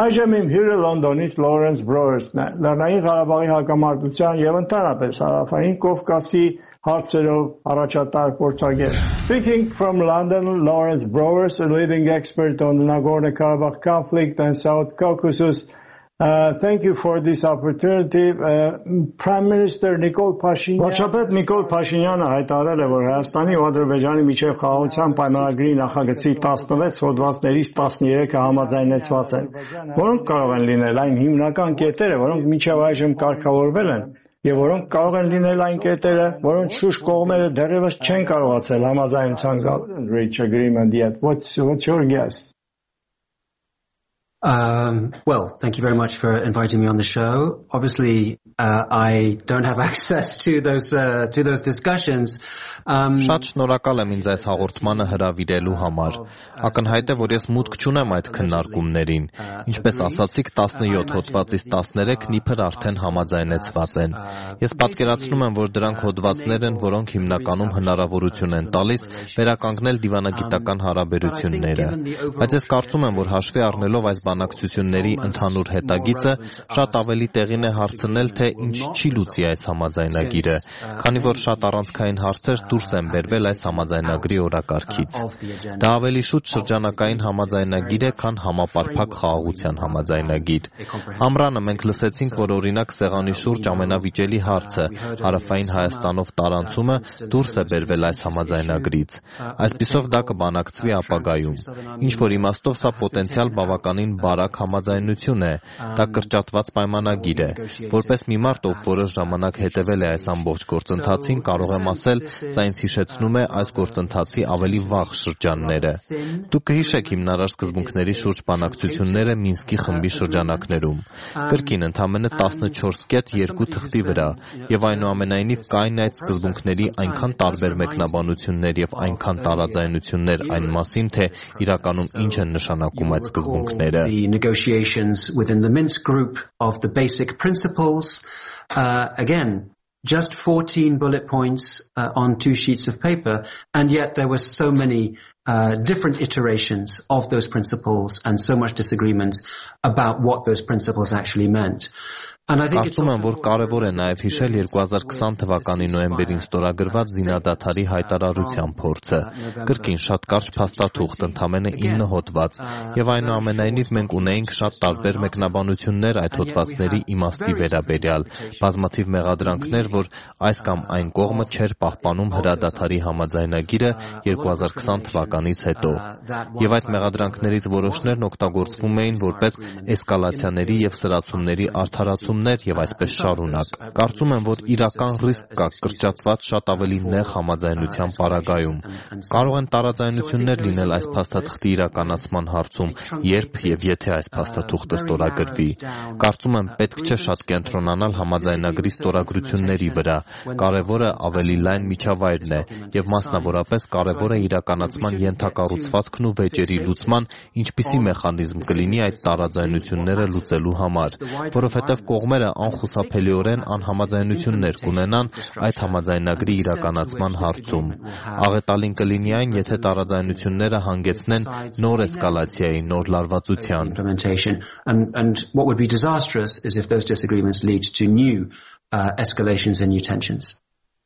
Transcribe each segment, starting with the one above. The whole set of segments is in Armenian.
Այժմ իմ հյուրը Լոնդոնից Լորենս Բրոուերսն է, Լեռնային Ղարաբաղի հակամարտության եւ ընդհանրապես Հարավային Կովկասի հարցերով առաջատար փորձագետ. Speaking from London, Lawrence Browers, a leading expert on the Nagorno-Karabakh conflict and South Caucasus. Thank you for this opportunity. Prime Minister Nikol Pashinyan. Վարչապետ Նիկոլ Փաշինյանը հայտարարել է, որ Հայաստանի ու Ադրբեջանի միջև խաղաղության պայմանագրի նախագծի 16 հոդվածներից 13-ը համաձայնեցված են, որոնք կարող են լինել այն հիմնական կետերը, որոնք մինչև այժմ կարգավորվել են, եւ որոնք կարող են լինել այն կետերը, որոնց շուրջ կողմերը դեռևս չեն կարողացել համաձայնության գալ. Reach agreement yet. What's your guess? Well, thank you very much for inviting me on the show. Obviously, I don't have access to those discussions. Շատ շնորհակալ եմ ինձ այս հաղորդմանը հրավիրելու համար. Ակնհայտ է, որ ես մուտք չունեմ այդ քննարկումներին. Ինչպես ասացիք, 17 հոդվածից 13-ն իբր արդեն համաձայնեցված են. Ես պատկերացնում եմ, որ դրանք հոդվածներ են, որոնք հիմնականում հնարավորություն են տալիս վերականգնել դիվանագիտական հարաբերությունները. Բայց ես կարծում եմ, որ հաշվի առնելով այս բանակցությունների ընդհանուր հետագիծը, շատ ավելի տեղին է հարցնել, թե ինչ չի լուծի այս համաձայնագիրը, քանի որ շատ առանցքային հարցեր դուրս են բերվել այս համաձայնագրի օրակարգից. Դա ավելի շուտ շրջանակային համաձայնագիր է, քան համապարփակ խաղաղության համաձայնագիր. Ամռանը մենք լսեցինք, որ օրինակ սեղանի շուրջ ամենավիճելի հարցը, Հարավային Հայաստանով տարանցումը, դուրս է բերվել այս համաձայնագրից. Այսպիսով դա կբանակցվի ապագայում. Ինչ որ իմաստով սա պոտենցիալ բավականին բարակ համաձայնություն է, դա կրճատված պայմանագիր է. Որպես մի մարդ, ով որոշ ժամանակ հետևել է այս ամբողջ գործընթացին, կարող եմ ասել, սա ինձ հիշեցնում է այս գործընթացի ավելի վաղ շրջանները. Դուք կհիշեք հիմնարար սկզբունքների շուրջ բանակցությունները Մինսկի խմբի շրջանակներում. Կրկին ընդամենը 14 կետ 2 թղթի վրա, եւ այնուամենայնիվ կային այդ սկզբունքների այնքան տարբեր մեկնաբանություններ եւ այնքան տարաձայնություններ այն մասին, թե իրականում ինչ են նշանակում այդ սկզբունքները. The negotiations within the Minsk group of the basic principles, again, just 14 bullet points on 2 sheets of paper, and yet there were so many different iterations of those principles and so much disagreement about what those principles actually meant. Կարծում եմ, որ կարևոր է նաև հիշել 2020 թվականի նոյեմբերին ստորագրված զինադադարի հայտարարության փորձը. Կրկին շատ կարճ փաստաթուղթ, ընդամենը 9 հոդված, եւ այնուամենայնիվ մենք ունեինք շատ տարբեր մեկնաբանություններ այդ հոդվածների իմաստի վերաբերյալ, բազմաթիվ մեղադրանքներ, որ այս կամ այն կողմը չէր պահպանում հրադադարի համաձայնագիրը 2020 թվականից հետո. Եվ այդ մեղադրանքներից որոշներն օգտագործվում էին որպես էսկալացիաների եւ սրացումների արդարացում եւ այսպես շարունակ. Կարծում եմ, որ իրական ռիսկ կա կրճատված շատ ավելի նեղ համաձայնության պարագայում. Կարող են տարաձայնություններ լինել այս փաստաթղթի իրականացման հարցում, երբ եւ եթե այս փաստաթուղթը ստորագրվի. Կարծում եմ, պետք չէ շատ կենտրոնանալ համաձայնագրի ստորագրությունների վրա. Կարևորը ավելի լայն միջավայրն է եւ մասնավորապես կարևոր է իրականացման ենթակառուցվածքն ու վեճերի լուծման ինչպիսի մեխանիզմ կլինի այդ տարաձայնությունները լուծելու համար, որովհետեւ կողմերը անխուսափելիորեն անհամաձայնություններ կունենան այդ համաձայնագրի իրականացման հարցում. Աղետալին կլինի այն, եթե տարաձայնությունները հանգեցնեն նոր էսկալացիայի, նոր լարվածության. And what would be disastrous is if those disagreements lead to new escalations and new tensions.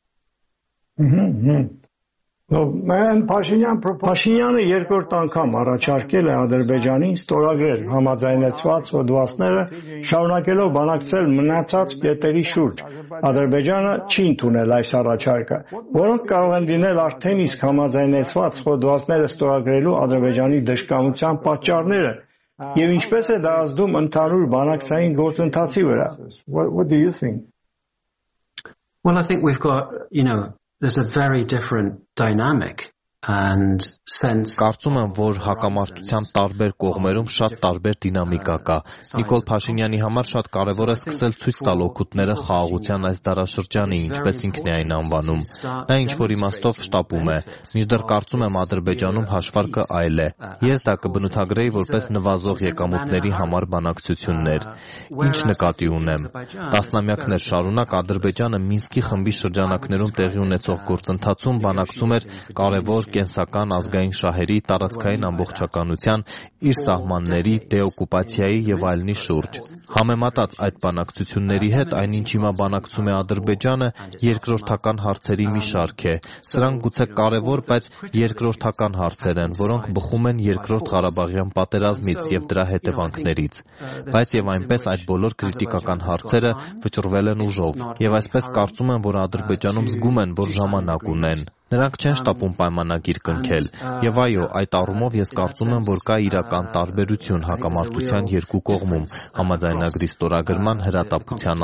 Փաշինյանը երկրորդ անգամ առաջարկել է Ադրբեջանին ստորագրել համաձայնեցված հոդվածները, շարունակելով բանակցել մնացած կետերի շուրջ. Ադրբեջանը չի ընդունել այս առաջարկը, որոնք կարող են լինել արդեն իսկ համաձայնեցված հոդվածները ստորագրելու Ադրբեջանի դժկամության պատճառները, եւ ինչպես է դա ազդում ընդհանուր բանակցային գործընթացի վրա. What do you think? Well, I think we've got, there's a very different dynamic and sense. Կարծում եմ, որ հակամարտության տարբեր կողմերում շատ տարբեր դինամիկա կա. Նիկոլ Փաշինյանի համար շատ կարևոր է սկսել ցույց տալ օգուտները խաղաղության այս դարաշրջանի, ինչպես ինքն է այն անվանում. Նա ինչ-որ իմաստով շտապում է, մինչդեռ կարծում եմ Ադրբեջանում հաշվարկը այլ է. Ես դա կբնութագրեի որպես նվազող եկամուտների համար բանակցություններ. Ինչ նկատի ունեմ. Տասնամյակներ շարունակ Ադրբեջանը Մինսկի խմբի շրջանակներում տեղի ունեցող գործընթացում բանակցում էր կարևոր կենսական ազգային շահերի, տարածքային ամբողջականության, իր սահմանների, դեօկուպացիայի եւ այլնի շուրջ։ Համեմատած այդ բանակցությունների հետ, այնինչ հիմա բանակցում է Ադրբեջանը, երկրորդական հարցերի մի շարք է։ Սրանք գուցե կարևոր, բայց երկրորդական հարցեր են, որոնք բխում են Երկրորդ Ղարաբաղյան պատերազմից եւ դրա հետևանքներից։ Բայց եւ այնպես այդ բոլոր քրիտիկական հարցերը վճռվել են ուժով, եւ այսպես կարծում եմ, որ Ադրբեջանում զգում են, որ ժամանակ ունեն։ Նրանք չեն շտապում պայմանագիր կնքել, եւ այո, այդ առումով ես կարծում եմ, որ կա իրական տարբերություն հակամարտության երկու կողմում, համաձայնագրի ստորագրման հրատապության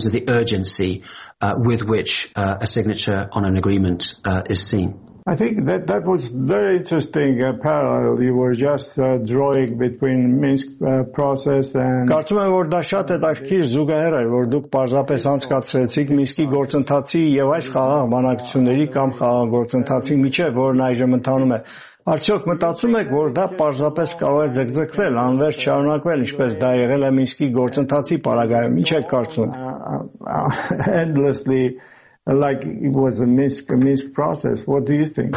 առումով։ I think that was very interesting parallel you were just drawing between Minsk process and Կարծում եմ որ դա շատ հետաքրքիր զուգահեռ էր որ դուք պարզապես անցկացրեցիք Մինսկի գործընթացի եւ այս խաղաղ բանակցությունների կամ խաղաղ գործընթացի միջեւ որն այժմ ընթանում է Արդյոք մտածում եք որ դա պարզապես կարող է ձգձգվել անվերջ շարունակվել ինչպես դա եղել է Մինսկի գործընթացի պարագայում ինչ եք կարծում endlessly like it was a Minsk process. What do you think?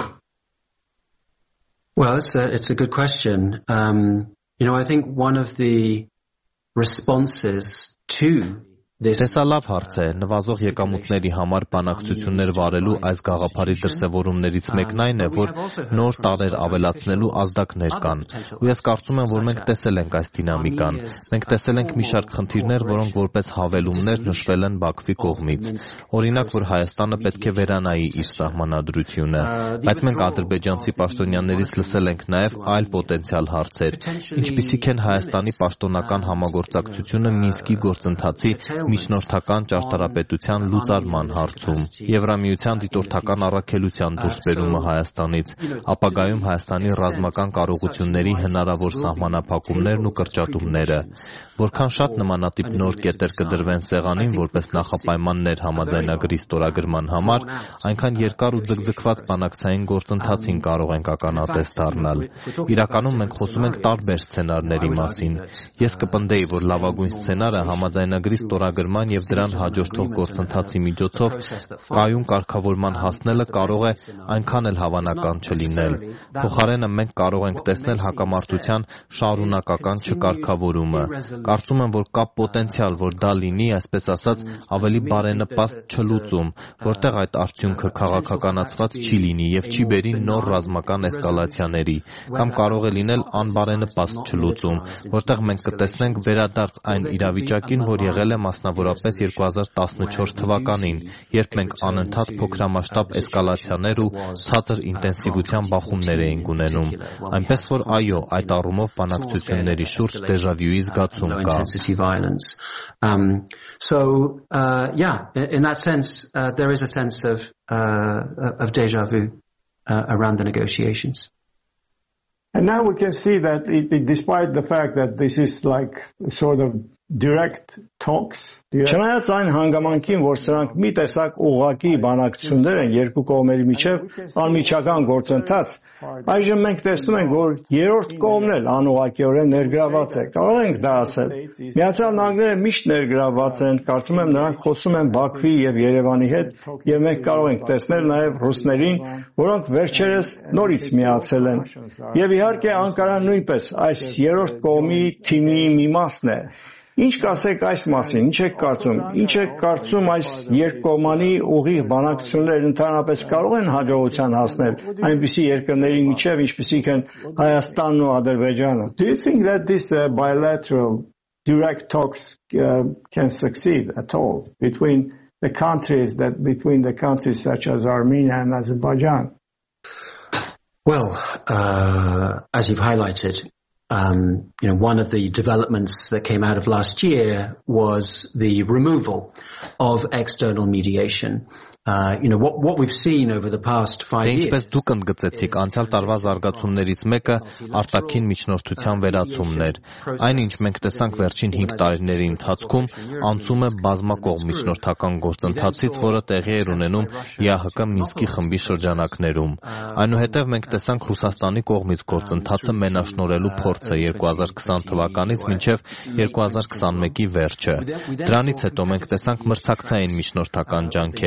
Well, it's a good question. I think one of the responses to Տեսա լավ հարց է, նվազող եկամուտների համար բանակցություններ վարելու այս գաղափարի դրսևորումներից մեկն այն է, որ նոր տարեր ավելացնելու ազդակներ կան։ Ու ես կարծում եմ, որ մենք տեսել ենք այս դինամիկան։ Մենք տեսել ենք մի շարք խնդիրներ, որոնք որպես հավելումներ նշվել են Բաքվի կողմից։ Օրինակ, որ Հայաստանը պետք է վերանայի իր սահմանադրությունը, բայց մենք ադրբեջանցի պաշտոնյաներից լսել ենք նաև այլ պոտենցիալ հարցեր, ինչպիսիք են Հայաստանի պաշտոնական համագործակցությունը Մինսկի գործընթացի միջնորդական ճարտարապետության լուծարման հարցում, Եվրամիության դիտորդական առաքելության դուրսբերումը Հայաստանից, ապագայում Հայաստանի ռազմական կարողությունների հնարավոր սահմանափակումներն ու կրճատումները, որքան շատ նմանատիպ նոր կետեր կդրվեն սեղանին որպես նախապայմաններ համաձայնագրի ստորագրման համար, այնքան երկար ու ձգձգված բանակցային գործընթացին կարող ենք ականատես դառնալ։ Իրականում մենք խոսում ենք տարբեր սցենարների մասին։ Ես կպնդեի, որ լավագույն սցենարը համաձայնագրի ստորագրման եւ դրան հաջորդող գործընթացի միջոցով կայուն կարգավորման հասնելը կարող է այնքան էլ հավանական չլինել։ Փոխարենը մենք կարող ենք տեսնել հակամարտության շարունակական չկարգավորումը։ Կարծում եմ, որ կա պոտենցիալ, որ դա լինի, այսպես ասած, ավելի բարենպաստ չլուծում, որտեղ այդ արդյունքը քաղաքականացված չի լինի եւ չի բերի նոր ռազմական էսկալացիաների, կամ կարող է լինել անբարենպաստ չլուծում, որտեղ մենք կտեսնենք վերադարձ այն իրավիճակին, որ եղել է մասնավորապես 2014 թվականին, երբ մենք անընդհատ փոքրամասշտաբ էսկալացիաներ ու ցածր ինտենսիվության բախումներ էինք ունենում, այնպես որ այո, այդ առումով բանակցությունների շուրջ դեժավյուի զգացում կա։ In that sense, there is a sense of deja vu around the negotiations. And now we can see that despite the fact that this is like sort of direct talks. Չնայած այն հանգամանքին, որ սրանք մի տեսակ ուղղակի բանակցություններ են երկու կողմերի միջև անմիջական գործընթաց, այժմ մենք տեսնում ենք, որ երրորդ կողմն էլ անուղղակիորեն ներգրաված է։ Կարող ենք դա ասել։ Միացյալ Նահանգները միշտ ներգրաված են, կարծում եմ նրանք խոսում են Բաքվի եւ Երևանի հետ, եւ մենք կարող ենք տեսնել նաեւ ռուսներին, որոնք վերջերս նորից միացել են։ Եւ իհարկե Անկարան նույնպես այս երրորդ կողմի թիմի մի մասն է։ Ինչ կասեք այս մասին, ինչ եք կարծում, ինչ եք կարծում այս երկկողմանի ուղիղ բանակցությունները ընդհանրապես կարող են հաջողության հասնել այնպիսի երկրների միջև, ինչպիսիք են Հայաստանն ու Ադրբեջանը? Do you think that this bilateral direct talks can succeed at all between the countries such as Armenia and Azerbaijan? Well, as you've highlighted, one of the developments that came out of last year was the removal of external mediation. What we've seen over the past 5 years. Ինչպես դուք ընդգծեցիք, անցյալ տարվա զարգացումներից մեկը արտաքին միջնորդության վերացումն էր։ Այնինչ մենք տեսանք վերջին 5 տարիների ընթացքում անցում է բազմակողմ միջնորդական գործընթացից, որը տեղի էր ունենում ԵԱՀԿ Մինսկի խմբի շրջանակներում։ Այնուհետև մենք տեսանք Ռուսաստանի կողմից գործընթացը մենաշնորհելու փորձը 2020 թվականից մինչև 2021-ի վերջը։ Դրանից հետո մենք տեսանք մրցակցային միջնորդական ջանքեր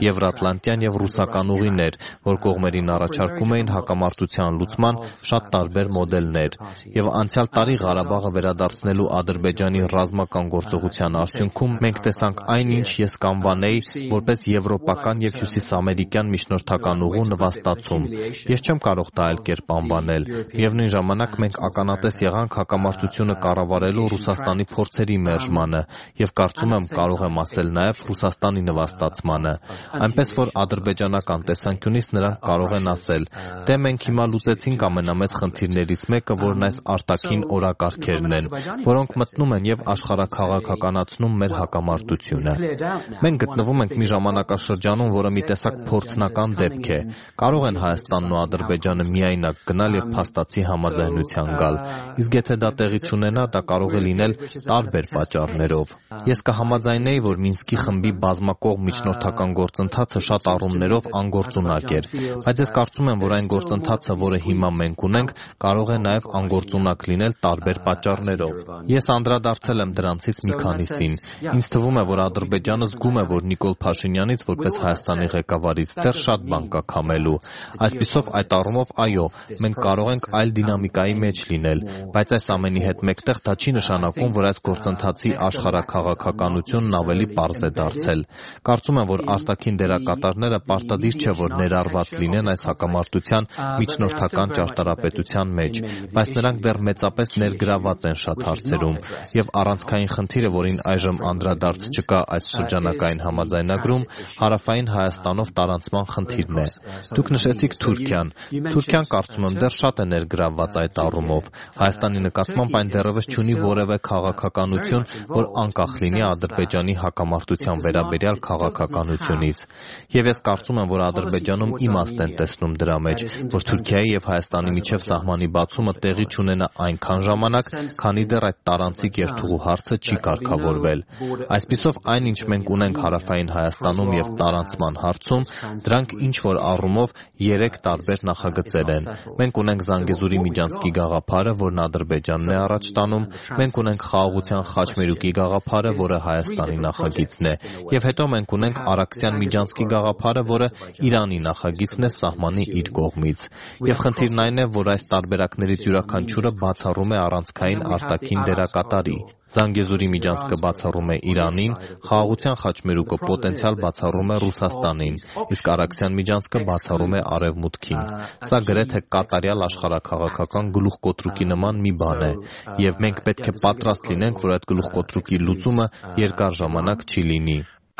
եվրատլանտյան եւ ռուսական ուղիներ, որ կողմերին առաջարկում էին հակամարտության լուծման շատ տարբեր մոդելներ։ Եվ անցյալ տարի Ղարաբաղը վերադարձնելու Ադրբեջանի ռազմական գործողության արդյունքում մենք տեսանք այնինչ ես կանվանեի որպես եվրոպական եւ հյուսիսամերիկյան միջնորդական ուղու նվաստացում։ Ես չեմ կարող դա այլ կերպ անվանել։ Միևնույն ժամանակ մենք ականատես եղանք հակամարտությունը կառավարելու Ռուսաստանի փորձերի մերժմանը եւ կարծում եմ կարող եմ ասել նաեւ Ռուսաստանի նվաստացմանը։ Այնպես որ ադրբեջանական տեսանկյունից նրանք կարող են ասել. «Դե մենք հիմա լուծեցինք ամենամեծ խնդիրներից մեկը, որն այս արտաքին օրակարգերն են, որոնք մտնում են եւ աշխարհաքաղաքականացնում մեր հակամարտությունը»։ Մենք գտնվում ենք մի ժամանակաշրջանում, որը մի տեսակ փորձնական դեպք է։ Կարող են Հայաստանն ու Ադրբեջանը միայնակ գնալ եւ փաստացի համաձայնության գալ։ Իսկ եթե դա տեղի չունենա, դա կարող է լինել տարբեր պատճառներով։ Ես կհամաձայնեի, որ Մինսկի խմբի բազմակողմ միջնորդական գործընթացը շատ առումներով անգործունակ էր, բայց ես կարծում եմ, որ այն գործընթացը, որը հիմա մենք ունենք, կարող է նաև անգործունակ լինել տարբեր պատճառներով։ Ես անդրադարձել եմ դրանցից մի քանիսին։ Ինձ թվում է, որ Ադրբեջանը զգում է, որ Նիկոլ Փաշինյանից որպես Հայաստանի ղեկավարից դեռ շատ բան կա քամելու։ Այսպիսով այդ առումով այո, մենք կարող ենք այլ դինամիկայի մեջ լինել, բայց այս ամենի հետ մեկտեղ դա չի նշանակում, որ այս գործընթացի աշխարհաքաղաքականությունն ավելի պարզ է դարձել։ Կարծում եմ, որ արտաքին դերակատարները պարտադիր չէ, որ ներառված լինեն այս հակամարտության միջնորդական ճարտարապետության մեջ, բայց նրանք դեռ մեծապես ներգրավված են շատ հարցերում, եւ առանցքային խնդիրը, որին այժմ անդրադարձ չկա այս շրջանակային համաձայնագրում, հարավային Հայաստանով տարանցման խնդիրն է։ Դուք նշեցիք Թուրքիան։ Թուրքիան կարծում եմ դեռ շատ է ներգրավված այդ առումով։ Հայաստանի նկատմամբ այն դեռևս չունի որևէ քաղաքականություն, որ անկախ լինի Ադրբեջանի հակամարտության վերաբերյալ քաղաքականությունից։ Եվ ես կարծում եմ, որ Ադրբեջանում իմաստ են տեսնում դրա մեջ, որ Թուրքիայի եւ Հայաստանի միջև սահմանի բացումը տեղի չունենա այնքան ժամանակ, քանի դեռ այդ տարանցիկ երթուղու հարցը չի կարգավորվել։ Այսպիսով այն, ինչ մենք ունենք հարավային Հայաստանում եւ տարանցման հարցում, դրանք ինչ որ առումով 3 տարբեր նախագծեր են։ Մենք ունենք Զանգեզուրի միջանցքի գաղափարը, որն Ադրբեջանն է առաջ տանում, մենք ունենք Խաղաղության խաչմերուկի գաղափարը, որը Հայաստանի նախագիծն է, եւ հետո մենք ունենք Արաքսյան միջանցքի գաղափարը, որը Իրանի նախագիծն է սահմանի իր կողմից։ Եվ խնդիրն այն է, որ այս տարբերակներից յուրաքանչյուրը բացառում է առանցքային արտաքին դերակատարի։ Զանգեզուրի միջանցքը բացառում է Իրանին, Խաղաղության խաչմերուկը պոտենցիալ բացառում է Ռուսաստանին, իսկ Արաքսյան միջանցքը բացառում է Արևմուտքին։ Սա գրեթե կատարյալ աշխարհաքաղաքական գլուխկոտրուկի նման մի բան է, եւ մենք պետք է պատրաստ լինենք, որ այդ գլուխկոտրուկի լուծումը երկար ժամանակ չի լինի։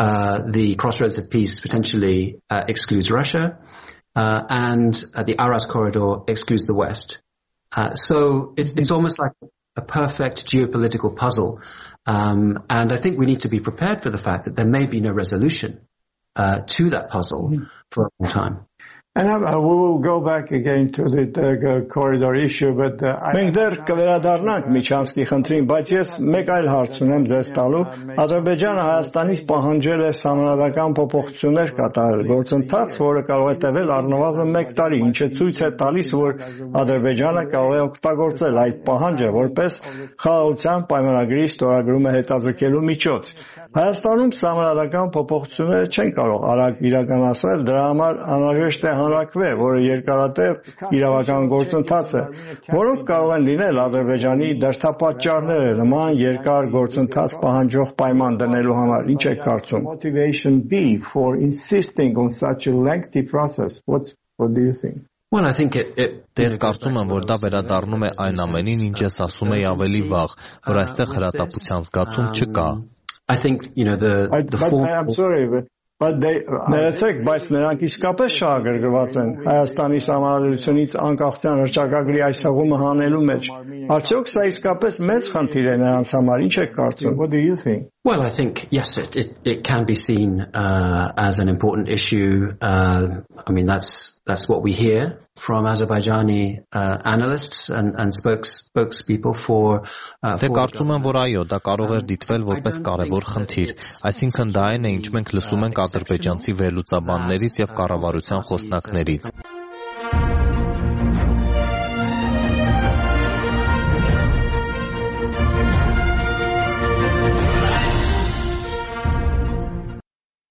The crossroads of peace potentially excludes Russia, and the Aras corridor excludes the West. So it's almost like a perfect geopolitical puzzle, and I think we need to be prepared for the fact that there may be no resolution to that puzzle for a long time. And we will go back again to the corridor issue, but մենք դեռ կվերադառնանք Միջանցքի խնդրին, բայց ես մեկ այլ հարց ունեմ ձեզ տալու։ Ադրբեջանը Հայաստանից պահանջել է սահմանադրական փոփոխություններ կատարել, գործընթաց, որը կարող է տևել առնվազն 1 տարի, ինչը ցույց է տալիս, որ Ադրբեջանը կարող է օգտագործել այդ պահանջը որպես խաղաղության պայմանագրի ստորագրումը հետաձգելու միջոց։ Հայաստանում սահմանադրական փոփոխությունները չեն կարող արագ իրականացնել, դրա համար անհրաժեշտ է հանրակրվե, որը երկարատև իրավական գործընթաց է, որոնք կարող են լինել Ադրբեջանի դրդապատճառները նման երկար գործընթաց պահանջող պայման դնելու համար։ Ինչ եք կարծում? Motivation be for insisting on such a lengthy process. What do you think? Well, I think Ես կարծում եմ, որ դա վերադառնում է այն ամենին, ինչ ես ասում էի ավելի վաղ, որ այստեղ հրատապության զգացում չկա։ I think, you know, I'm sorry, but ներեցեք, բայց նրանք իսկապես շահագրգռված են Հայաստանի սահմանադրությունից անկախության հռչակագրի այս հղումը հանելու մեջ։ Արդյոք սա իսկապես մեծ խնդիր է նրանց համար, ինչ եք կարծում? What do you think? Well, I think, yes, it can be seen as an important issue. I mean, that's what we hear from Azerbaijani analysts and spokespeople for Դե կարծում եմ, որ այո, դա կարող է դիտվել որպես կարևոր խնդիր։ Այսինքն դա այն է, ինչ մենք լսում ենք ադրբեջանցի վերլուծաբաններից եւ կառավարության խոսնակներից։